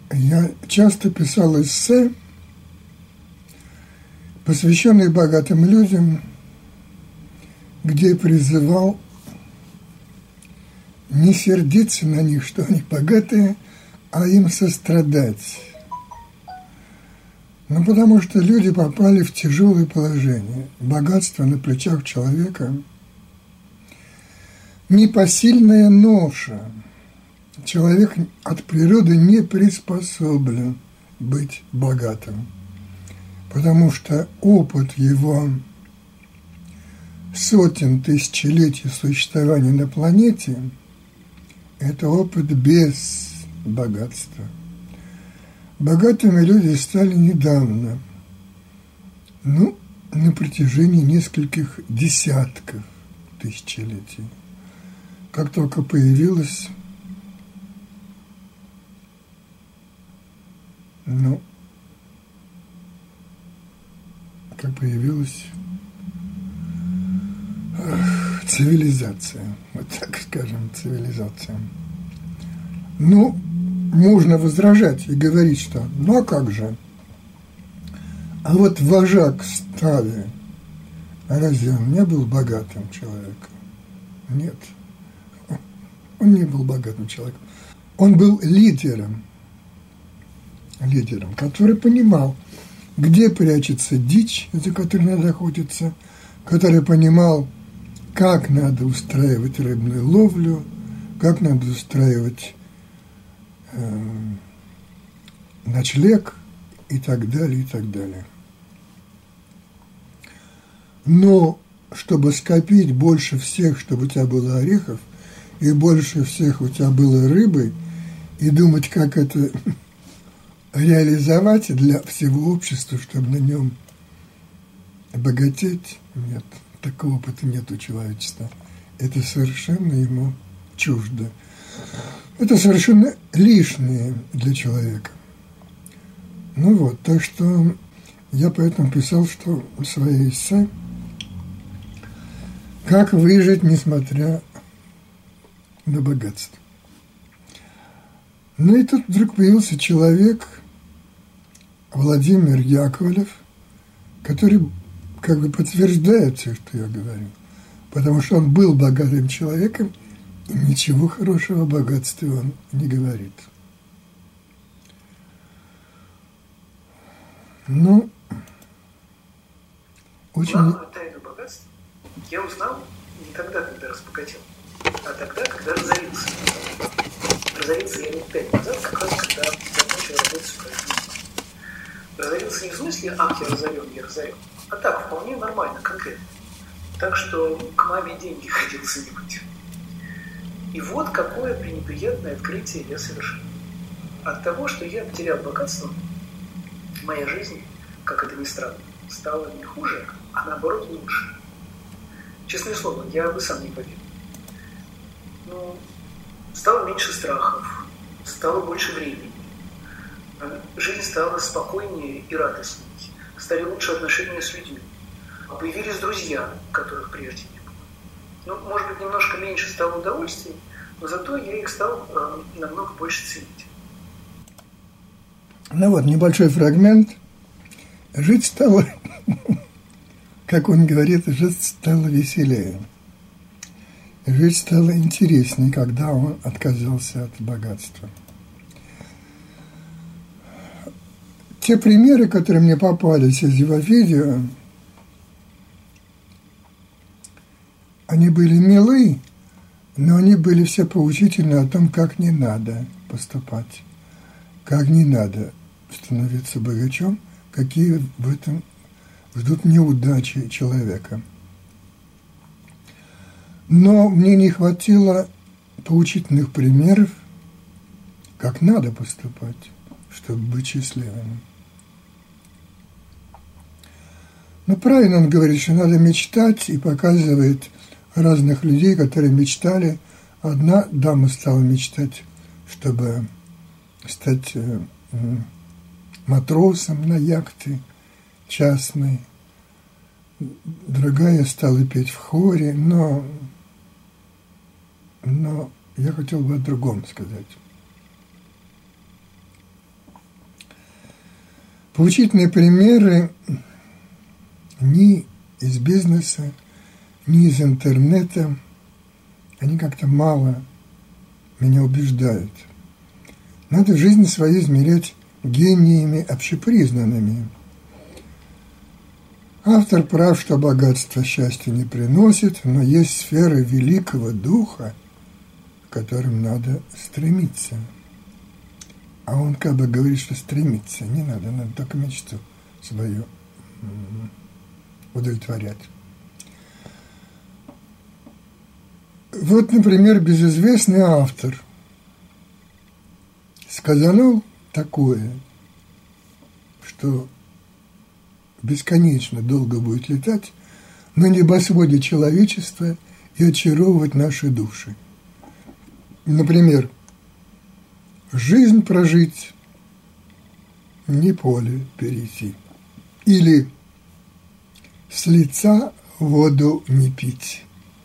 я часто писал эссе, посвященные богатым людям, где призывал не сердиться на них, что они богатые, а им сострадать. Ну, потому что люди попали в тяжелое положение. Богатство на плечах человека – непосильная ноша. Человек от природы не приспособлен быть богатым, потому что опыт его сотен тысячелетий существования на планете – это опыт без богатства. Богатыми люди стали недавно, на протяжении нескольких десятков тысячелетий. Как только появилась, цивилизация, вот так скажем, цивилизация. Можно возражать и говорить, что а как же? А вот вожак стаи, разве он не был богатым человеком? Нет, он не был богатым человеком. Он был лидером, который понимал, где прячется дичь, за которой надо охотиться, который понимал, как надо устраивать рыбную ловлю, как надо устраивать ночлег и так далее, и так далее. Но чтобы скопить больше всех, чтобы у тебя было орехов, и больше всех у тебя было рыбы, и думать, как это реализовать для всего общества, чтобы на нем богатеть, нет, такого опыта нет у человечества. Это совершенно ему чуждо. Это совершенно лишнее для человека. Так что я поэтому писал, что в своей эссе «Как выжить, несмотря на богатство». И тут вдруг появился человек, Владимир Яковлев, который как бы подтверждает все, что я говорю, потому что он был богатым человеком, и ничего хорошего о богатстве он не говорит. Очень... Главную тайну богатства я узнал не тогда, когда разбогател, а тогда, когда разорился. Разорился я лет 5 назад, как раз когда закончил работать в производстве. Разорился не в смысле «ах, я разорен», а так, вполне нормально, конкретно. Так что к маме деньги ходил сыпать. И вот какое пренеприятное открытие я совершил. От того, что я потерял богатство, моя жизнь, как это ни странно, стала не хуже, а наоборот лучше. Честное слово, я бы сам не поверил. Стало меньше страхов, стало больше времени. Жизнь стала спокойнее и радостней. Стали лучше отношения с людьми. Появились друзья, которых прежде не было. Может быть, немножко меньше стало удовольствий, но зато я их стал намного больше ценить. Небольшой фрагмент. Жить стало, как он говорит, жить стало веселее. Жить стало интереснее, когда он отказался от богатства. Те примеры, которые мне попались из его видео, они были милы, но они были все поучительны о том, как не надо поступать, как не надо становиться богачом, какие в этом ждут неудачи человека. Но мне не хватило поучительных примеров, как надо поступать, чтобы быть счастливым. Правильно он говорит, что надо мечтать, и показывает разных людей, которые мечтали. Одна дама стала мечтать, чтобы стать матросом на яхте частной. Другая стала петь в хоре, но я хотел бы о другом сказать. Поучительные примеры ни из бизнеса, ни из интернета, они как-то мало меня убеждают. Надо жизнь свою измерять гениями общепризнанными. Автор прав, что богатство счастья не приносит, но есть сферы великого духа, к которым надо стремиться. А он как бы говорит, что стремиться не надо, надо только мечту свою удовлетворять. Вот, например, безызвестный автор сказал такое, что бесконечно долго будет летать на небосводе человечества и очаровывать наши души. Например, жизнь прожить, не поле перейти. Или с лица воду не пить.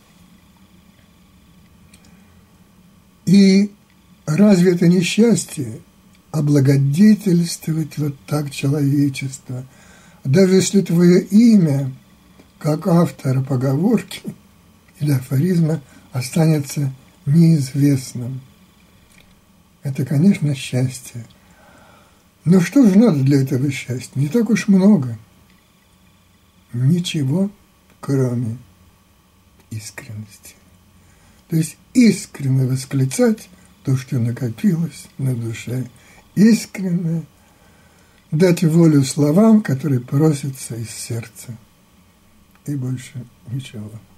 И разве это не счастье облагодетельствовать вот так человечество, даже если твое имя, как автора поговорки или афоризма, останется неизвестным? Это, конечно, счастье. Но что же надо для этого счастья? Не так уж много. Ничего, кроме искренности. То есть искренне восклицать то, что накопилось на душе, искренне дать волю словам, которые просятся из сердца, и больше ничего.